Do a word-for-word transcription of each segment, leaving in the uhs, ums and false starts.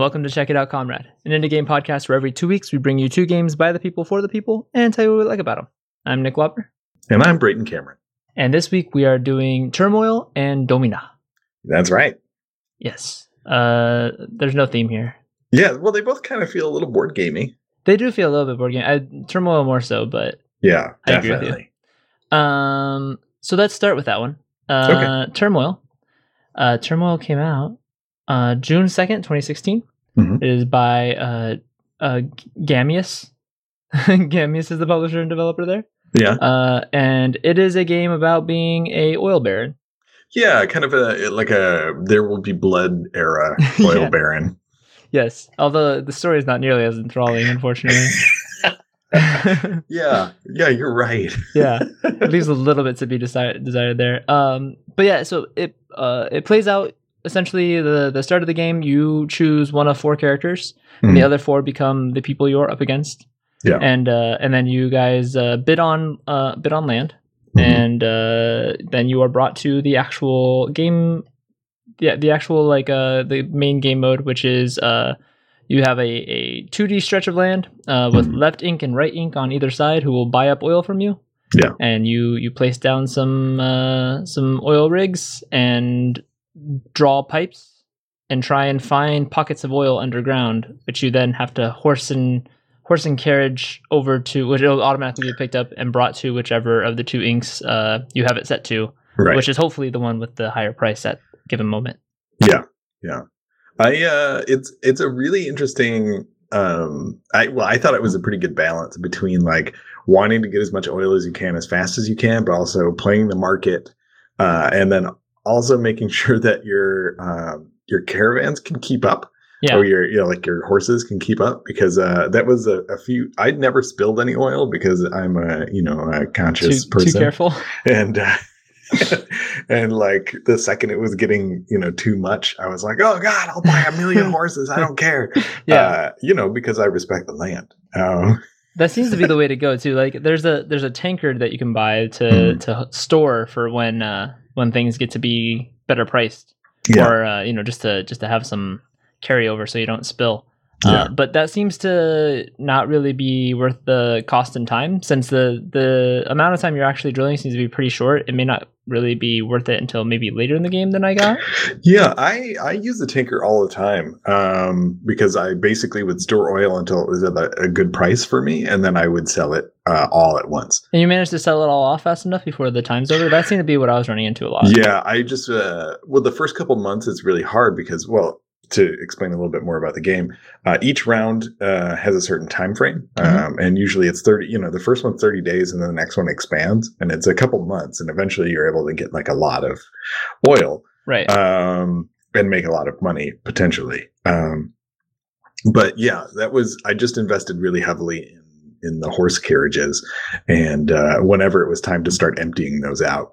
welcome to Check It Out, Comrade, an indie game podcast where every two weeks we bring you two games by the people for the people and tell you what we like about them. I'm Nick Wapner. And I'm Brayton Cameron. And this week we are doing Turmoil and Domina. That's right. Yes. Uh, there's no theme here. Yeah, well, they both kind of feel a little board gamey. They do feel a little bit board game. I, Turmoil more so, but yeah, I definitely. agree with you. Um, so let's start with that one. Uh, okay. Turmoil. Uh, Turmoil came out uh, June second, twenty sixteen. Mm-hmm. It is by uh, uh, Gamius. Gamius is the publisher and developer there. Yeah. Uh, and it is a game about being a oil baron. Yeah, kind of a like a There Will Be Blood era oil yeah. baron. Yes, although the story is not nearly as enthralling, unfortunately. yeah, yeah, you're right. yeah, it leaves a little bit to be desired, desired there. Um, but yeah, so it uh, it plays out essentially the the start of the game. You choose one of four characters, mm-hmm. and the other four become the people you're up against. Yeah, and uh, and then you guys uh, bid on uh, bid on land, mm-hmm. and uh, then you are brought to the actual game. Yeah, the actual like uh the main game mode, which is uh you have a, a two D stretch of land uh with mm-hmm. left ink and right ink on either side who will buy up oil from you. Yeah. And you you place down some uh some oil rigs and draw pipes and try and find pockets of oil underground, which you then have to horse and horse and carriage over to, which will automatically be picked up and brought to whichever of the two inks uh you have it set to, right. which is hopefully the one with the higher price at given moment. Yeah, yeah. I uh, it's it's a really interesting. Um, I well, I thought it was a pretty good balance between like wanting to get as much oil as you can as fast as you can, but also playing the market, uh, and then also making sure that your uh, your caravans can keep up. Yeah. Or your, you know, like your horses can keep up, because uh, that was a, a few. I'd never spilled any oil because I'm a you know a conscious too, person. Too careful. And. Uh, and like the second it was getting, you know, too much, I was like, oh God, I'll buy a million horses. I don't care. Yeah. Uh, you know, because I respect the land. Um, that seems to be the way to go too. Like there's a, there's a tankard that you can buy to, mm. to store for when, uh, when things get to be better priced yeah. or, uh, you know, just to, just to have some carryover so you don't spill. Yeah. Uh, but that seems to not really be worth the cost and time, since the, the amount of time you're actually drilling seems to be pretty short. It may not really be worth it until maybe later in the game than I got. Yeah, I, I use the tanker all the time um, because I basically would store oil until it was at a, a good price for me, and then I would sell it uh, all at once. And you managed to sell it all off fast enough before the time's over? That seemed to be what I was running into a lot. Yeah, I just, uh, well, the first couple months it's really hard because, well, to explain a little bit more about the game, uh, each round uh, has a certain time frame, um, mm-hmm. and usually it's thirty. You know, the first one's thirty days, and then the next one expands, and it's a couple months, and eventually you're able to get like a lot of oil, right? Um, and make a lot of money potentially. Um, but yeah, that was I just invested really heavily in in the horse carriages, and uh, whenever it was time to start emptying those out.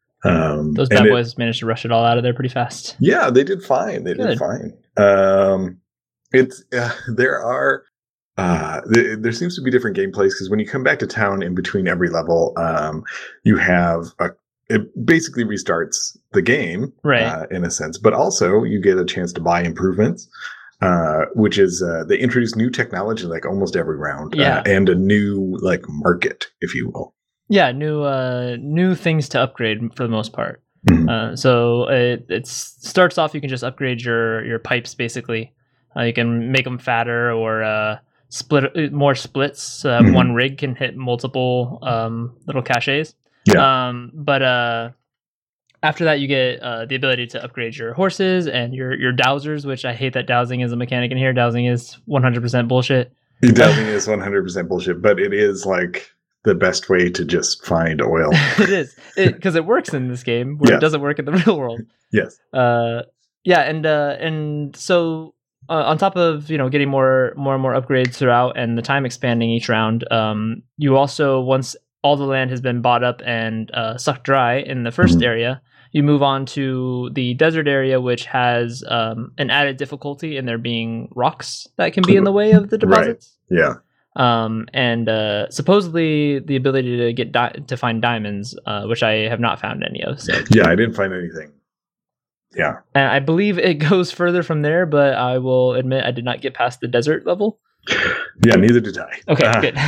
Um, Those bad boys it, managed to rush it all out of there pretty fast. Yeah, they did fine. They Good. did fine. Um, it's uh, there are uh, th- there seems to be different gameplays because when you come back to town in between every level, um, you have a, it basically restarts the game, right? Uh, in a sense, but also you get a chance to buy improvements. Uh, which is uh, they introduce new technology like almost every round, yeah. uh, and a new like market, if you will. Yeah, new uh, new things to upgrade for the most part. Mm-hmm. Uh, so it it starts off. You can just upgrade your your pipes basically. Uh, you can make them fatter or uh, split more splits. So that mm-hmm. one rig can hit multiple um, little caches. Yeah. Um, but uh, after that, you get uh, the ability to upgrade your horses and your your dowsers, which I hate that dowsing is a mechanic in here. Dowsing is one hundred percent bullshit. Dowsing is one hundred percent bullshit, but it is like the best way to just find oil. It is, because it, it works in this game where yes. it doesn't work in the real world. Yes. Uh, yeah, and uh, and so uh, on top of you know getting more more and more upgrades throughout and the time expanding each round, um, you also once all the land has been bought up and uh, sucked dry in the first mm-hmm. area, you move on to the desert area, which has um, an added difficulty in there being rocks that can be in the way of the deposits. Right. Yeah. Um, and uh, supposedly the ability to get di- to find diamonds, uh, which I have not found any of. So yeah, I didn't find anything. Yeah. And I believe it goes further from there, but I will admit I did not get past the desert level. Yeah, neither did I. Okay, uh, good.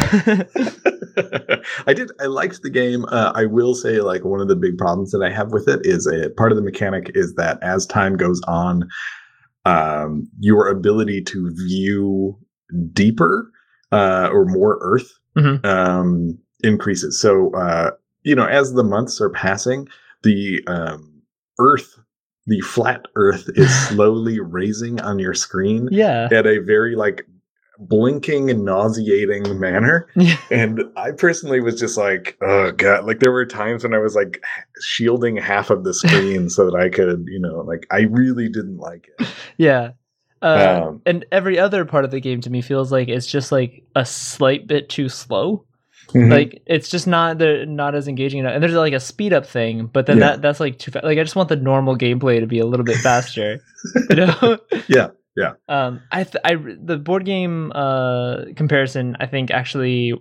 I did. I liked the game. Uh, I will say, like, one of the big problems that I have with it is a part of the mechanic is that as time goes on, um, your ability to view deeper uh, or more Earth Mm-hmm. um, increases. So, uh, you know, as the months are passing, the um, Earth, the flat Earth, is slowly raising on your screen Yeah. at a very like blinking and nauseating manner. Yeah. And I personally was just like, oh god, like there were times when I was like shielding half of the screen so that I could, you know, like I really didn't like it. Yeah. Uh, Um, and every other part of the game to me feels like it's just like a slight bit too slow. mhm. Like it's just not the not as engaging enough. And there's like a speed up thing, but then Yeah. that that's like too fast. Like I just want the normal gameplay to be a little bit faster. You know? Yeah. Yeah. Um, I, th- I, the board game uh comparison, I think actually,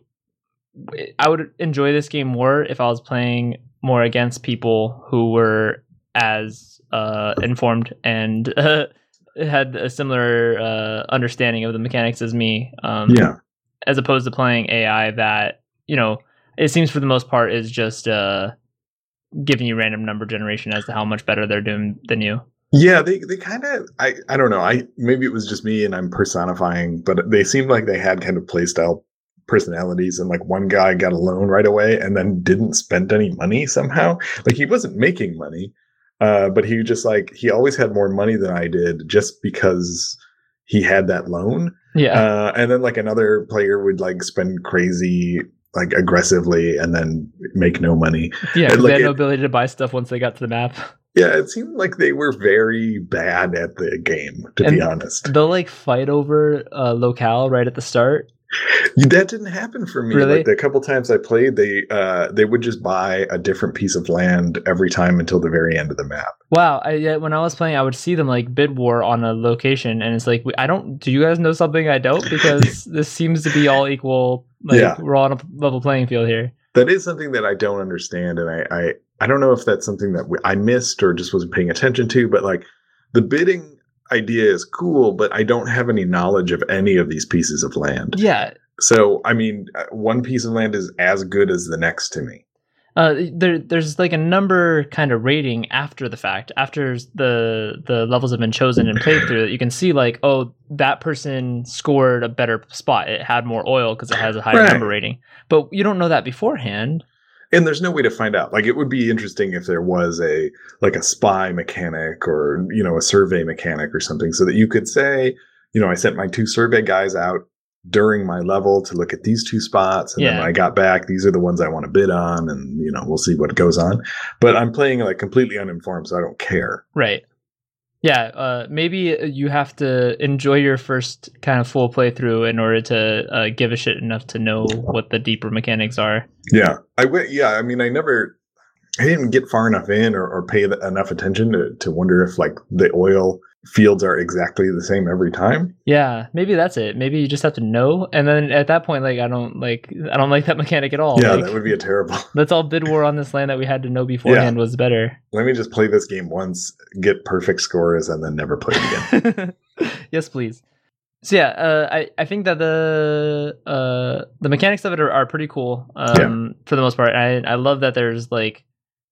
I would enjoy this game more if I was playing more against people who were as uh informed and uh, had a similar uh understanding of the mechanics as me. Um, Yeah. as opposed to playing A I that, you know, it seems for the most part is just uh giving you random number generation as to how much better they're doing than you. Yeah, they they kind of I I don't know. I maybe it was just me and I'm personifying, but they seemed like they had kind of playstyle personalities, and like one guy got a loan right away and then didn't spend any money somehow. Like he wasn't making money, uh, but he just like he always had more money than I did just because he had that loan. Yeah. Uh, and then like another player would like spend crazy like aggressively and then make no money. Yeah, and, because like, they had it- no ability to buy stuff once they got to the map. Yeah, it seemed like they were very bad at the game, to And be honest. They'll like fight over uh, locale right at the start. That didn't happen for me. Really? Like the couple times I played, they uh, they would just buy a different piece of land every time until the very end of the map. Wow, I, yeah, when I was playing, I would see them like bid war on a location, and it's like, I don't. Do you guys know something I don't? Because this seems to be all equal. Like Yeah. we're all on a level playing field here. That is something that I don't understand, and I I, I don't know if that's something that we, I missed or just wasn't paying attention to. But like the bidding idea is cool, but I don't have any knowledge of any of these pieces of land. Yeah, So I mean, uh, one piece of land is as good as the next to me. uh, there there's like a number kind of rating after the fact, after the the levels have been chosen and played through. You can see like, oh, that person scored a better spot. It had more oil because it has a higher Right. number rating. But you don't know that beforehand. And there's no way to find out. Like it would be interesting if there was a like a spy mechanic or, you know, a survey mechanic or something so that you could say, you know, I sent my two survey guys out during my level to look at these two spots. And then Yeah. when I got back, these are the ones I want to bid on. And, you know, we'll see what goes on. But I'm playing like completely uninformed, so I don't care. Right. Yeah, uh, maybe you have to enjoy your first kind of full playthrough in order to uh, give a shit enough to know what the deeper mechanics are. Yeah. I went, yeah. I mean, I never, I didn't get far enough in or, or pay th- enough attention to, to wonder if like the oil fields are exactly the same every time. Yeah, maybe that's it. Maybe you just have to know, and then at that point, like I don't like I don't like that mechanic at all. Yeah, Like, that would be a terrible. let's all bid war on this land that we had to know beforehand was better. Let me just play this game once, get perfect scores, and then never play it again. Yes, please. So yeah, uh, I I think that the uh, the mechanics of it are, are pretty cool um, for the most part. I I love that there's like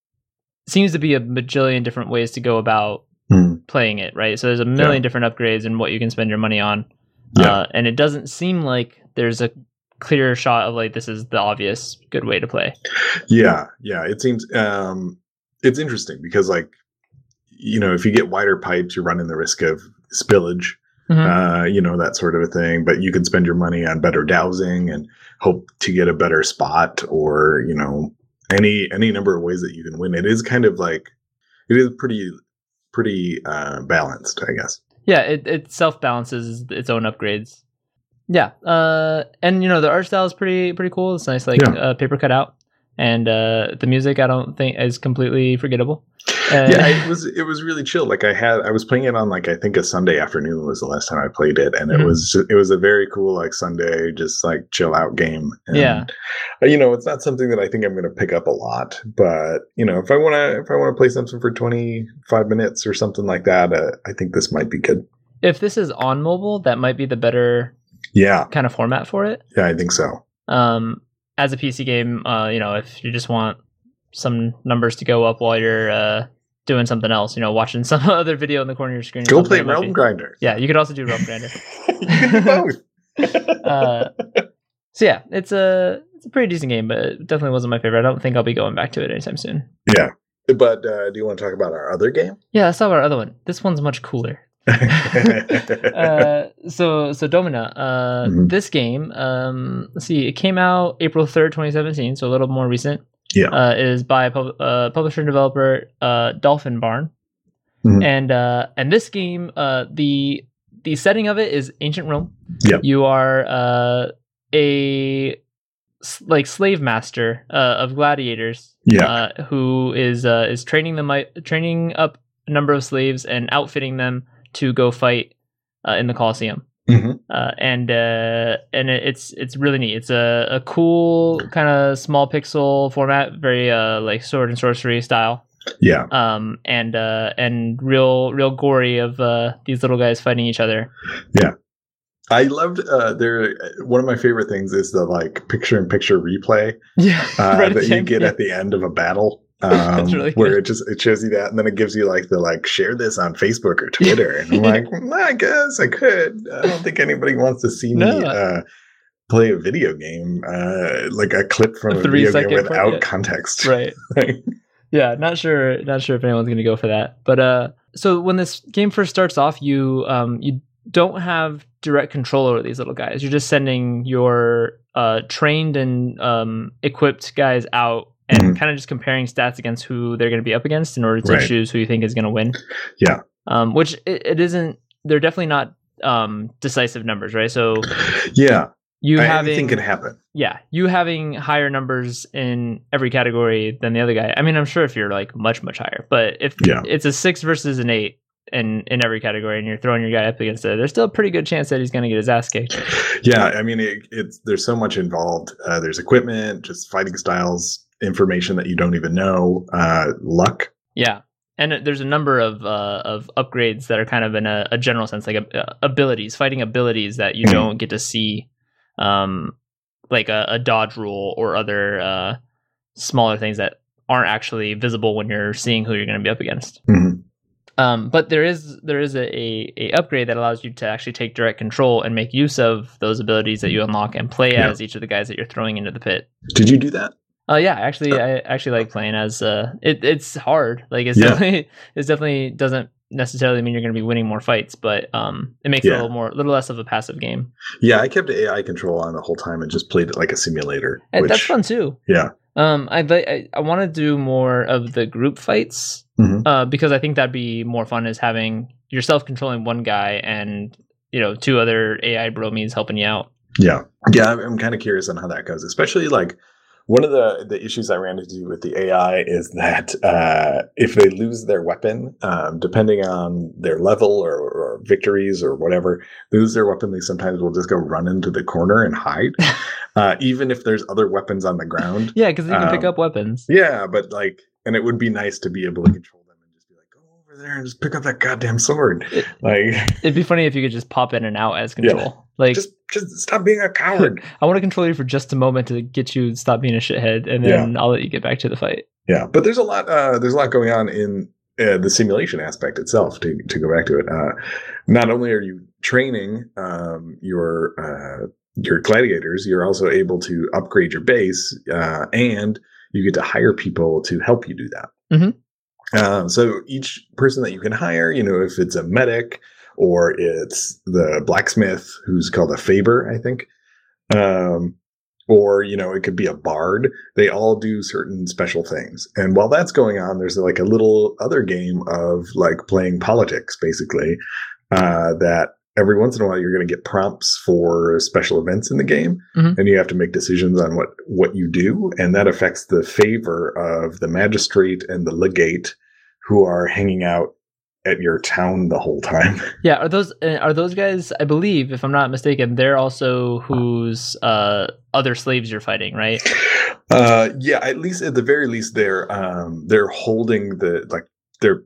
seems to be a bajillion different ways to go about Hmm. playing it, right? So there's a million Yeah. different upgrades and what you can spend your money on. Yeah. Uh, and it doesn't seem like there's a clear shot of like this is the obvious good way to play. Yeah, yeah. It seems um, it's interesting because, like, you know, if you get wider pipes, you're running the risk of spillage, Mhm. uh, you know, that sort of a thing. But you can spend your money on better dowsing and hope to get a better spot, or you know, any any number of ways that you can win. It is kind of like it is pretty pretty uh, balanced, I guess. Yeah, it, it self balances its own upgrades. Yeah, uh, and you know the art style is pretty pretty cool. It's nice, like Yeah. uh, paper cutout, and uh, the music I don't think is completely forgettable. Uh, yeah, it was it was really chill. Like I had, I was playing it on like I think a Sunday afternoon was the last time I played it, and mm-hmm. it was it was a very cool like Sunday just like chill out game. And, yeah, you know, it's not something that I think I'm going to pick up a lot, but you know, if I want to if I want to play something for twenty-five minutes or something like that, uh, I think this might be good. If this is on mobile, that might be the better yeah kind of format for it. Yeah, I think so. Um, as a P C game, uh, you know, if you just want some numbers to go up while you're uh, doing something else, you know, watching some other video in the corner of your screen. Go play Realm Grinder. Yeah, you could also do Realm Grinder. You can do both. uh, so yeah, it's a it's a pretty decent game, but it definitely wasn't my favorite. I don't think I'll be going back to it anytime soon. Yeah, but uh, do you want to talk about our other game? Yeah, let's talk about our other one. This one's much cooler. uh, so so Domina, uh, mm-hmm. this game, um, let's see, it came out April third, twenty seventeen, so a little more recent. Yeah, uh, it is by pub- uh, publisher and developer uh, Dolphin Barn, mm-hmm. and uh, and this game, uh, the the setting of it is ancient Rome. Yeah, you are uh, a like slave master uh, of gladiators. Yeah, uh, who is uh, is training them training up a number of slaves and outfitting them to go fight uh, in the Colosseum. Mm-hmm. Uh, and uh, and it, it's it's really neat. It's a, a cool kind of small pixel format, very uh, like sword and sorcery style. Yeah. Um. And uh. And real real gory of uh these little guys fighting each other. Yeah. I loved uh there one of my favorite things is the like picture in picture replay. Yeah. Uh, right that you end, get yeah. at the end of a battle. Um, really where it just it shows you that, and then it gives you like the like share this on Facebook or Twitter, and I'm like, well, I guess I could. I don't think anybody wants to see no. me uh, play a video game, uh, like a clip from a, a video game without part, yeah. context. Right. Yeah, not sure. Not sure if anyone's going to go for that. But uh, so when this game first starts off, you um you don't have direct control over these little guys. You're just sending your uh trained and um equipped guys out. And mm-hmm. kind of just comparing stats against who they're going to be up against in order to right. choose who you think is going to win. Yeah. Um, which it, it isn't, they're definitely not um, decisive numbers, right? So yeah, you I, having, anything can happen. Yeah. You having higher numbers in every category than the other guy. I mean, I'm sure if you're like much, much higher, but if yeah. it's a six versus an eight in, in every category and you're throwing your guy up against it, there's still a pretty good chance that he's going to get his ass kicked. Yeah. I mean, it, it's, there's so much involved. Uh, there's equipment, just fighting styles, information that you don't even know, uh, luck. Yeah. And there's a number of uh, of upgrades that are kind of in a, a general sense, like uh, abilities, fighting abilities that you don't get to see, um, like a, a dodge rule or other uh, smaller things that aren't actually visible when you're seeing who you're going to be up against. Mm-hmm. Um, but there is there is a, a, a upgrade that allows you to actually take direct control and make use of those abilities that you unlock and play yeah. as each of the guys that you're throwing into the pit. Did you do that? Uh, yeah, actually, I actually like playing as. Uh, it, it's hard. Like it's yeah. definitely, it's definitely doesn't necessarily mean you're going to be winning more fights, but um, it makes yeah. it a little more, a little less of a passive game. Yeah, I kept A I control on the whole time and just played it like a simulator. And which, that's fun too. Yeah. Um, I I, I want to do more of the group fights. Mm-hmm. Uh, because I think that'd be more fun is having yourself controlling one guy and you know two other A I bromies helping you out. Yeah, yeah, I'm, I'm kind of curious on how that goes, especially like. One of the, the issues I ran into with the A I is that uh, if they lose their weapon, um, depending on their level or, or victories or whatever, they lose their weapon, they sometimes will just go run into the corner and hide, uh, even if there's other weepons on the ground. Yeah, because you can um, pick up weapons. Yeah, but like, and it would be nice to be able to control them and just be like, go over there and just pick up that goddamn sword. It, like, it'd be funny if you could just pop in and out as control. Yeah. Like just, just stop being a coward. I want to control you for just a moment to get you to stop being a shithead, and then yeah. I'll let you get back to the fight. Yeah, but there's a lot. Uh, there's a lot going on in uh, the simulation aspect itself. To to go back to it, uh, not only are you training um, your uh, your gladiators, you're also able to upgrade your base, uh, and you get to hire people to help you do that. Mm-hmm. Uh, so each person that you can hire, you know, if it's a medic. Or it's the blacksmith who's called a Faber, I think. Um, or, you know, it could be a bard. They all do certain special things. And while that's going on, there's like a little other game of like playing politics, basically, uh, that every once in a while you're going to get prompts for special events in the game, Mhm. and you have to make decisions on what what you do, and that affects the favor of the magistrate and the legate who are hanging out at your town the whole time. Yeah, are those uh, are those guys? I believe, if I'm not mistaken, they're also whose uh, other slaves you're fighting, right? Uh, yeah, at least at the very least, they're um, they're holding the like they're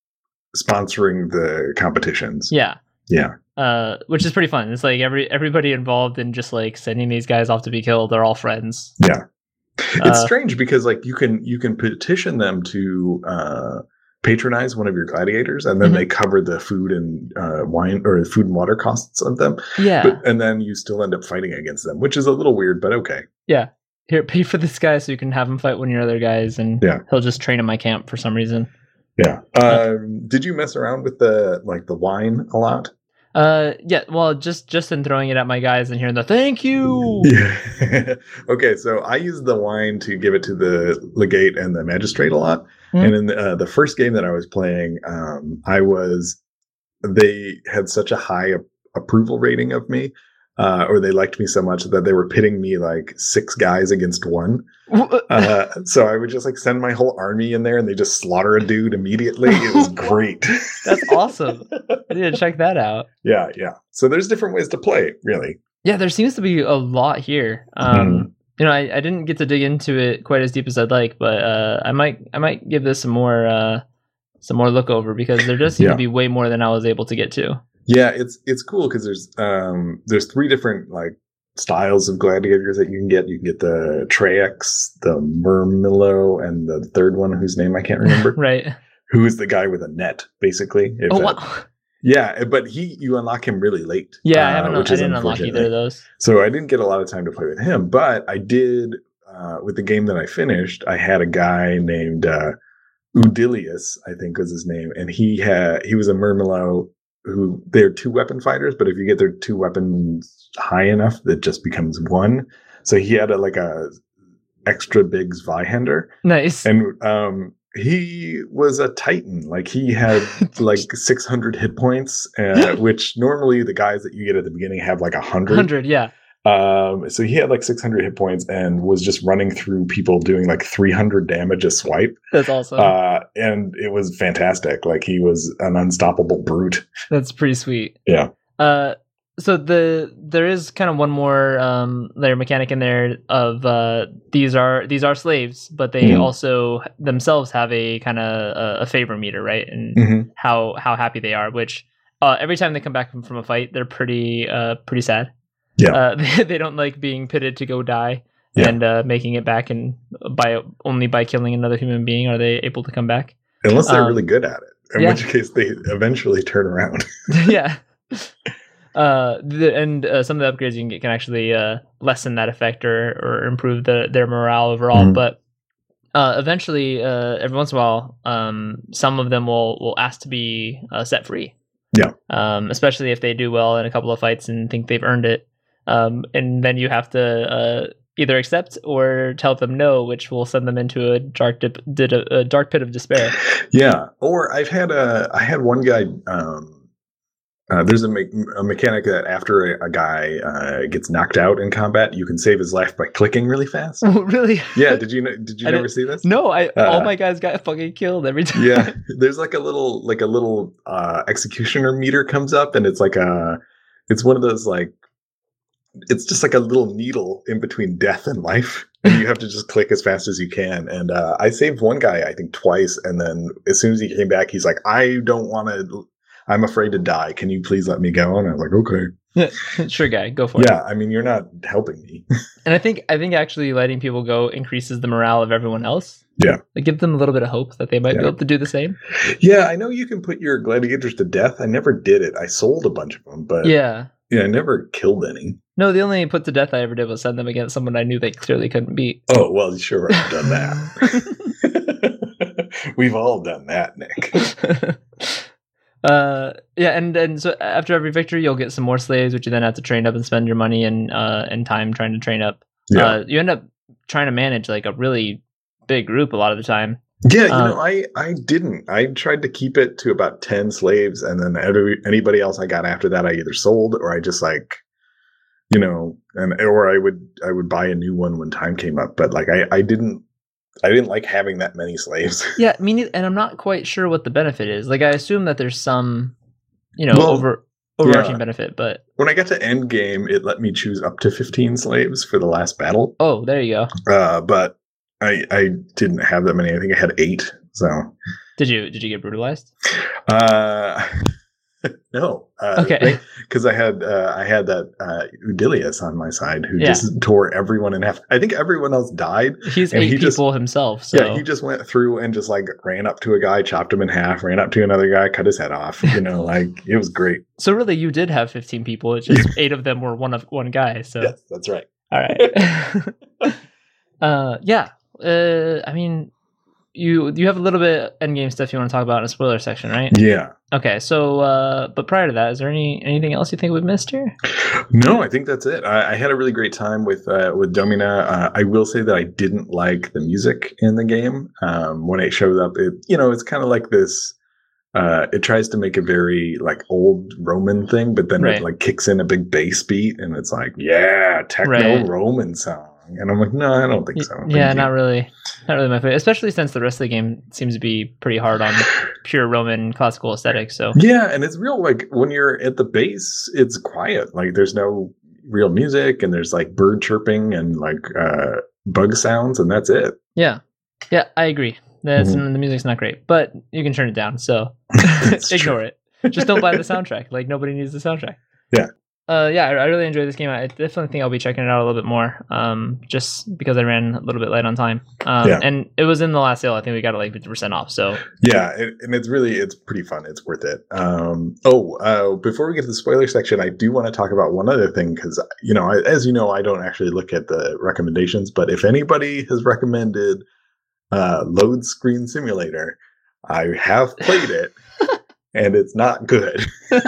sponsoring the competitions. Yeah, Yeah, uh, which is pretty fun. It's like every everybody involved in just like sending these guys off to be killed. They're all friends. yeah. It's Uh, strange because like you can you can petition them to uh, patronize one of your gladiators, and then Mhm. they cover the food and uh, wine or food and water costs of them. Yeah, But and then you still end up fighting against them, which is a little weird, but okay. yeah. Here, pay for this guy so you can have him fight one of your other guys, and Yeah. he'll just train in my camp for some reason. Yeah. Um, did you mess around with the like the wine a lot? Uh, yeah. Well, just just in throwing it at my guys and hearing the thank you. Yeah. Okay, so I use the wine to give it to the legate and the magistrate a lot. Mhm. And in the, uh, the first game that I was playing, um, I was they had such a high a- approval rating of me, uh, or they liked me so much that they were pitting me like six guys against one. Uh, so I would just like send my whole army in there, and they just slaughter a dude immediately. It was great. That's awesome. I need to check that out. Yeah, yeah. So there's different ways to play, really. Yeah, there seems to be a lot here. Um, you know, I, I didn't get to dig into it quite as deep as I'd like, but uh, I might I might give this some more uh, some more look over, because there does seem Yeah. to be way more than I was able to get to. Yeah, it's it's cool because there's um there's three different like styles of gladiators that you can get. You can get the Trex, the Murmillo, and the third one whose name I can't remember. Right. Who is the guy with a net, basically? If Oh that- wow. Yeah, but he you unlock him really late. Yeah, I uh, haven't. I which is didn't unlock unfortunate. either of those. So I didn't get a lot of time to play with him, but I did uh, with the game that I finished. I had a guy named uh, Udilius, I think was his name, and he had he was a Murmillo who they're two weapon fighters, but if you get their two weapons high enough, it just becomes one. So he had a like a extra big Zweihander, Nice. and um, he was a titan. Like he had like six hundred hit points, uh, which normally the guys that you get at the beginning have like a hundred. Hundred. Yeah. Um, so he had like six hundred hit points and was just running through people doing like three hundred damage a swipe. That's awesome. Uh, and it was fantastic. Like he was an unstoppable brute. That's pretty sweet. Yeah. Uh, so the there is kind of one more um layer mechanic in there of uh these are these are slaves, but they Mhm. also themselves have a kind of a, a favor meter, right? And Mm-hmm. how how happy they are. Which uh, every time they come back from, from a fight, they're pretty uh pretty sad. Yeah. Uh, they, they don't like being pitted to go die. Yeah. And uh, making it back, and by only by killing another human being are they able to come back. Unless they're Um, really good at it, in yeah. which case they eventually turn around. Yeah. Uh, the, and uh, some of the upgrades you can get can actually uh, lessen that effect or, or improve the, their morale overall. Mhm. But uh, eventually, uh, every once in a while, um, some of them will, will ask to be uh, set free. Yeah. Um, especially if they do well in a couple of fights and think they've earned it. Um, and then you have to uh, either accept or tell them no, which will send them into a dark dip, did a, a dark pit of despair. Yeah. Or I've had a, I had one guy, um, uh, there's a, me- a mechanic that after a, a guy uh, gets knocked out in combat, you can save his life by clicking really fast. Really? Yeah. Did you know, did you I never didn't- see this? No, I Uh, all my guys got fucking killed every time. Yeah. There's like a little, like a little uh, executioner meter comes up, and it's like a, it's one of those like, it's just like a little needle in between death and life, and you have to just click as fast as you can. And uh, I saved one guy, I think twice, and then as soon as he came back, he's like, "I don't want to. I'm afraid to die. Can you please let me go?" And I was like, "Okay." Sure, guy, go for it. Yeah, I mean, you're not helping me. And I think I think actually letting people go increases the morale of everyone else. Yeah. It gives them a little bit of hope that they might Yeah. be able to do the same. Yeah, I know you can put your gladiators to death. I never did it. I sold a bunch of them, but yeah, Yeah. I never killed any. No, the only put to death I ever did was send them against someone I knew they clearly couldn't beat. Oh well, sure, I've done that. We've all done that, Nick. uh yeah, and and so after every victory you'll get some more slaves, which you then have to train up and spend your money and uh and time trying to train up. Yeah. Uh you end up trying to manage like a really big group a lot of the time. Yeah, you Um, know, I I didn't. I tried to keep it to about ten slaves, and then every, anybody else I got after that, I either sold or I just like, you know, and or I would I would buy a new one when time came up. But like, I I didn't I didn't like having that many slaves. Yeah, me neither, and I'm not quite sure what the benefit is. Like, I assume that there's some, you know, Well, over overarching yeah. benefit, but When I got to end game, it let me choose up to fifteen slaves for the last battle. oh, there you go. Uh, but I I didn't have that many. I think I had eight. So Did you did you get brutalized? uh, no. Uh, Okay. Because I had uh, I had that uh, Udilius on my side who Yeah. just tore everyone in half. I think everyone else died. He's And eight he just- people himself, so Yeah, he just went through and just like ran up to a guy, chopped him in half, ran up to another guy, cut his head off. You know, like it was great. so really you did have fifteen people. It's just eight of them were one of one guy. So Yes, that's right. all right. uh, yeah. Uh, I mean, you you have a little bit of endgame stuff you want to talk about in a spoiler section, right? Yeah. Okay. So, uh, but prior to that, is there any anything else you think we've missed here? No, I think that's it. I, I had a really great time with uh, with Domina. Uh, I will say that I didn't like the music in the game um, when it showed up. It you know it's kind of like this. Uh, it tries to make a very like old Roman thing, but then Right. it like kicks in a big bass beat, and it's like yeah, techno Right. Roman song. And I'm like, no, I don't think so. Thank Yeah, you. not really, not really my favorite. Especially since the rest of the game seems to be pretty hard on pure Roman classical aesthetic. So Yeah, and it's real like when you're at the base, it's quiet. Like there's no real music, and there's like bird chirping and like uh, bug sounds, and that's it. yeah, yeah, I agree. That's, Mhm. The music's not great, but you can turn it down. So It's ignore true. it. Just don't buy the soundtrack. Like nobody needs the soundtrack. Yeah. Uh, yeah, I, I really enjoyed this game. I definitely think I'll be checking it out a little bit more. Um, just because I ran a little bit late on time. Um, Yeah. and it was in the last sale. I think we got it like fifty percent off. So Yeah, it, and it's really it's pretty fun. It's worth it. Um, oh, uh, before we get to the spoiler section, I do want to talk about one other thing because you know, I, as you know, I don't actually look at the recommendations. But if anybody has recommended uh, Load Screen Simulator, I have played it, and it's not good.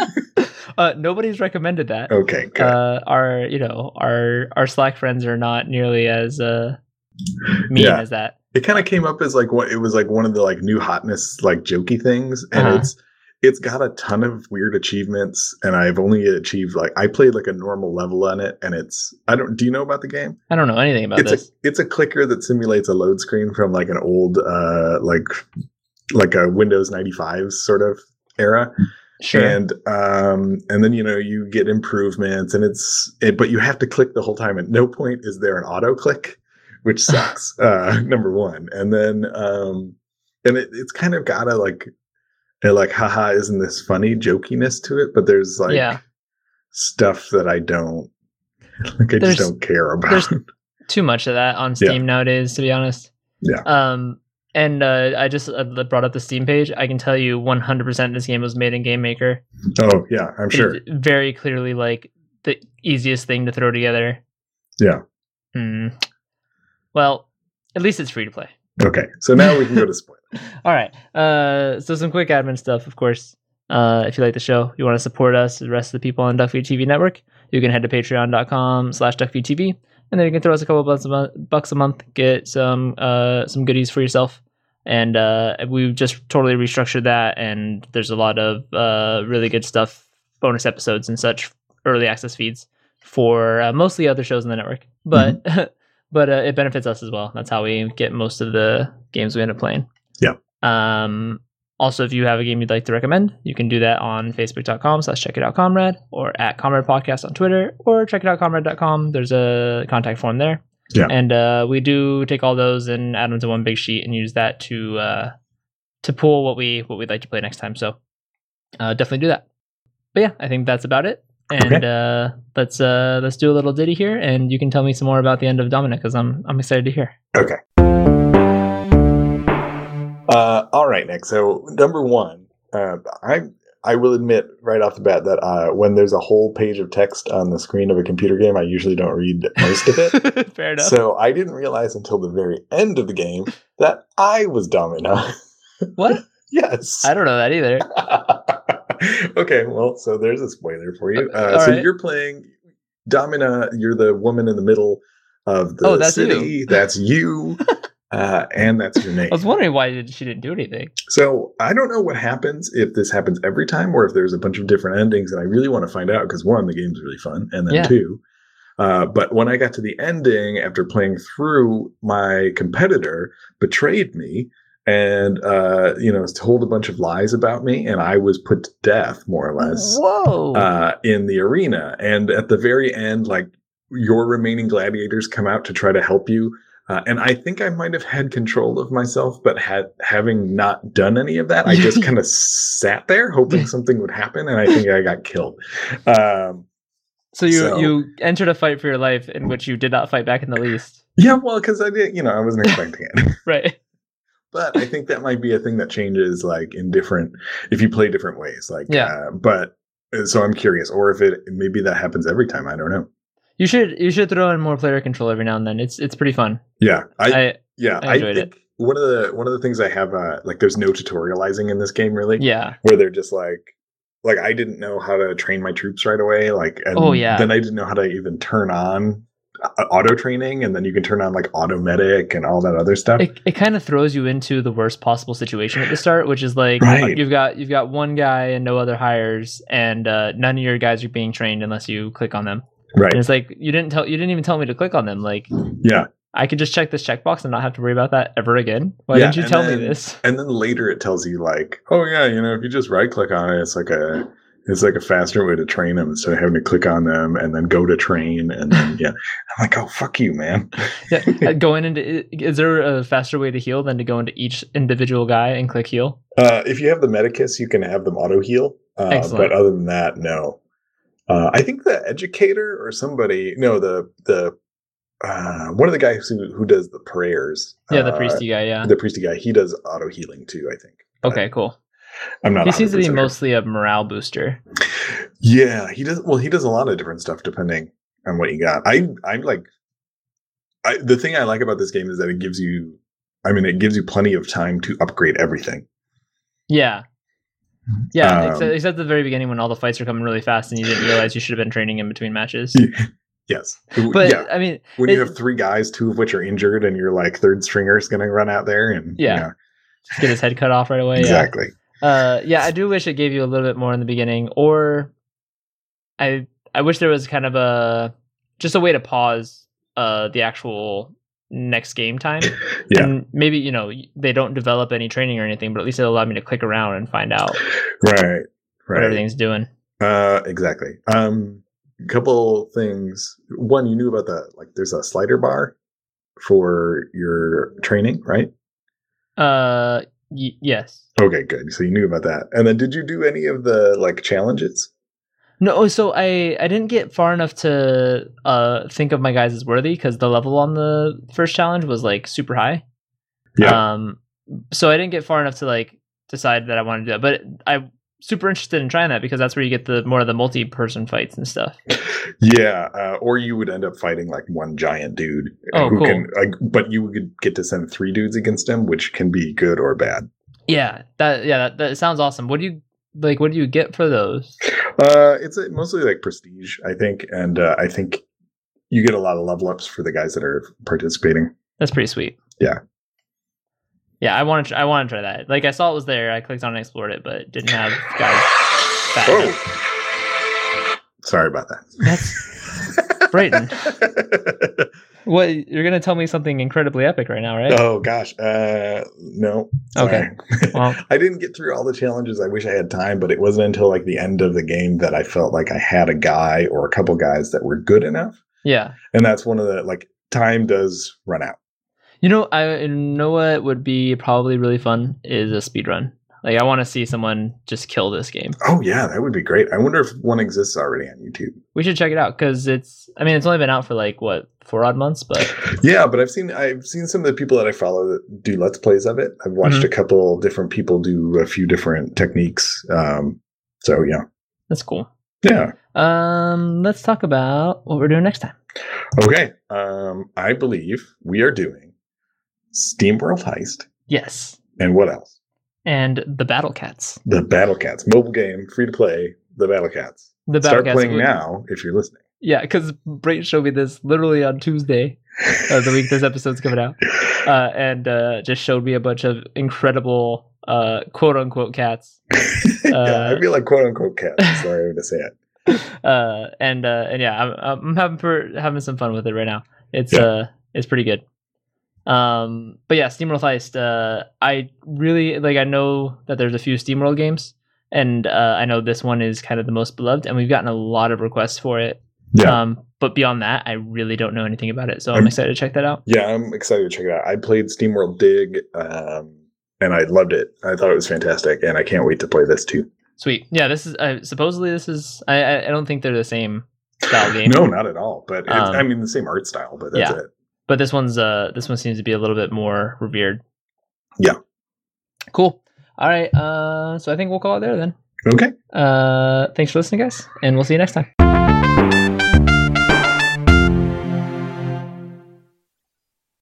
uh, nobody's recommended that. Okay, good. Uh, our you know our our Slack friends are not nearly as uh, mean Yeah. as that. It kind of came up as like what it was like one of the like new hotness like jokey things, and Uh-huh. it's it's got a ton of weird achievements, and I've only achieved like I played like a normal level on it, and it's I don't do you know about the game? I don't know anything about It's this. a it's a clicker that simulates a load screen from like an old uh like like a Windows ninety-five sort of era. Sure. And um and then you know you get improvements, and it's it, but you have to click the whole time. At no point is there an auto click, which sucks. uh number one, and then um and it, it's kind of got a like a like haha isn't this funny jokiness to it, but there's like Yeah. stuff that I don't like. I There's- just don't care about. there's- Too much of that on Steam nowadays, to be honest. Yeah. Um, and uh, I just uh, brought up the Steam page. I can tell you one hundred percent this game was made in Game Maker. Oh yeah, I'm sure. It's very clearly like the easiest thing to throw together. Yeah. Hmm. Well, at least it's free to play. Okay, so now we can go to spoilers. All right. Uh, so some quick admin stuff, of course. Uh, if you like the show, you want to support us, the rest of the people on Duckfeed T V Network, you can head to patreon.com slash duckfeedtv, and then you can throw us a couple bucks a month, bucks a month, get some uh, some goodies for yourself. And uh, we've just totally restructured that, and there's a lot of uh, really good stuff, bonus episodes and such, early access feeds for uh, mostly other shows in the network. But but uh, it benefits us as well. That's how we get most of the games we end up playing. Yeah. Um, also, if you have a game you'd like to recommend, you can do that on facebook.com slash check it out comrade, or at comrade podcast on Twitter, or check it out comrade dot com. There's a contact form there. Yeah. And uh, we do take all those and add them to one big sheet and use that to uh, to pull what we what we'd like to play next time. So uh, definitely do that. But yeah, I think that's about it. And Okay. uh, let's uh, let's do a little ditty here, and you can tell me some more about the end of Domina, because I'm I'm excited to hear. Okay. Uh, all right, Nick. So number one, uh, I I will admit right off the bat that uh, when there's a whole page of text on the screen of a computer game, I usually don't read most of it. Fair enough. So I didn't realize until the very end of the game that I was Domina. What? Yes. I don't know that either. Okay, well, so there's a spoiler for you. Uh, All so right. you're playing Domina. You're the woman in the middle of the Oh, that's city. you. That's you. Uh, and that's your name. I was wondering why did she didn't do anything. So I don't know what happens if this happens every time or if there's a bunch of different endings, and I really want to find out because one, the game's really fun, and then Yeah. two, uh, but when I got to the ending after playing through, my competitor betrayed me and uh, you know told a bunch of lies about me, and I was put to death more or less. Whoa! Uh, in the arena, and at the very end, like your remaining gladiators come out to try to help you. Uh, and I think I might have had control of myself, but had having not done any of that, I just kind of sat there hoping something would happen, and I think I got killed. Um, so you so- you entered a fight for your life in which you did not fight back in the least. yeah, well, because I did, you know, I wasn't expecting it. Right. But I think that might be a thing that changes, like in different, if you play different ways. Like, Yeah. Uh, but so I'm curious, or if it maybe that happens every time. I don't know. You should you should throw in more player control every now and then. It's it's pretty fun. Yeah, I, I yeah, I I, enjoyed think one of the one of the things I have, uh, like, there's no tutorializing in this game really. yeah. Where they're just like, like I didn't know how to train my troops right away. Like, and Oh, yeah. then I didn't know how to even turn on uh, auto training, and then you can turn on like auto medic and all that other stuff. It it kind of throws you into the worst possible situation at the start, which is like Right. you've got you've got one guy and no other hires, and uh, none of your guys are being trained unless you click on them. Right. And it's like you didn't tell you didn't even tell me to click on them. Like Yeah. I could just check this checkbox and not have to worry about that ever again. Why Yeah, didn't you and tell then- me this? And then later it tells you like, oh yeah, you know, if you just right click on it, it's like a it's like a faster way to train them instead of having to click on them and then go to train, and then yeah. I'm like, oh fuck you, man. Yeah, uh, going into is there a faster way to heal than to go into each individual guy and click heal? Uh, if you have the Medicus, you can have them auto heal. Uh, Excellent. but other than that, no. Uh, I think the educator or somebody, no, the the uh, one of the guys who who does the prayers. Yeah, the uh, priesty guy. Yeah. The priesty guy, he does auto healing too. I think. But Okay, cool. I'm not. He seems to be one hundred percent sure. mostly a morale booster. Yeah, he does. Well, he does a lot of different stuff depending on what you got. I I'm like, I the thing I like about this game is that it gives you. I mean, it gives you plenty of time to upgrade everything. Yeah. Yeah, Um, except, except at the very beginning when all the fights are coming really fast and you didn't realize you should have been training in between matches. Yes, But yeah. I mean, When you it- have three guys, two of which are injured, and your like third stringer is going to run out there, and Yeah. you know, just get his head cut off right away. exactly. Yeah. Uh, yeah, I do wish it gave you a little bit more in the beginning, or I I wish there was kind of a just a way to pause uh the actual next game time. Yeah. And maybe, you know, they don't develop any training or anything, but at least it allowed me to click around and find out Right, what right. everything's doing. Uh, exactly. Um, couple things. One, you knew about the like. There's a slider bar for your training, right? Uh, y- yes. Okay, good. So you knew about that. And then, did you do any of the like challenges? No, so I I didn't get far enough to uh think of my guys as worthy because the level on the first challenge was like super high. Yeah. Um, so I didn't get far enough to like decide that I wanted to do that, but I'm super interested in trying that because that's where you get the more of the multi-person fights and stuff. Yeah, uh, or you would end up fighting like one giant dude. Oh, who cool. Can, like, but you would get to send three dudes against him, which can be good or bad. Yeah, that yeah that, that sounds awesome. What do you like? What do you get for those? Uh, it's uh, mostly like prestige, I think, and uh, I think you get a lot of level ups for the guys that are participating. That's pretty sweet. Yeah. Yeah, I want to. I want to try that. Like I saw it was there. I clicked on it and explored it, but didn't have guys. Fat enough. Oh, sorry about that. That's Brayton. What you're gonna tell me something incredibly epic right now, right? Oh gosh, uh, no. Okay. Sorry. Well, I didn't get through all the challenges. I wish I had time, but it wasn't until like the end of the game that I felt like I had a guy or a couple guys that were good enough. yeah. And that's one of the like time does run out. You know, I you know what would be probably really fun is a speed run. Like I want to see someone just kill this game. Oh yeah, that would be great. I wonder if one exists already on YouTube. We should check it out because it's. I mean, it's only been out for like what four odd months, but Yeah, but I've seen I've seen some of the people that I follow that do let's plays of it. I've watched Mhm. a couple different people do a few different techniques. Um, so yeah, that's cool. yeah. Um, let's talk about what we're doing next time. Okay. Um, I believe we are doing SteamWorld Heist, Yes, and what else? and the Battle Cats. The Battle Cats mobile game, free to play. The Battle Cats. The Battle Start Cats. playing we- now if you're listening. Yeah, because Brayton showed me this literally on Tuesday. uh, the week this episode's coming out, uh, and uh, just showed me a bunch of incredible uh, quote unquote cats. yeah, Uh, I feel like quote unquote cats. That's the right way to say it. Uh, and uh, and yeah, I'm I'm having per, having some fun with it right now. It's Yeah. uh it's pretty good. Um, but yeah, SteamWorld Heist. Uh, I really like. I know that there's a few SteamWorld games, and uh, I know this one is kind of the most beloved, and we've gotten a lot of requests for it. Yeah. Um, but beyond that, I really don't know anything about it, so I'm, I'm- excited to check that out. Yeah, I'm excited to check it out. I played SteamWorld Dig, um, and I loved it. I thought it was fantastic, and I can't wait to play this too. Sweet. Yeah, this is uh, supposedly this is. I I I don't think they're the same style game. No, not at all. But it's, Um, I mean, the same art style. But that's yeah. it. But this one's uh this one seems to be a little bit more revered. Yeah. Cool. All right. Uh, so I think we'll call it there then. Okay. Uh, thanks for listening, guys, and we'll see you next time.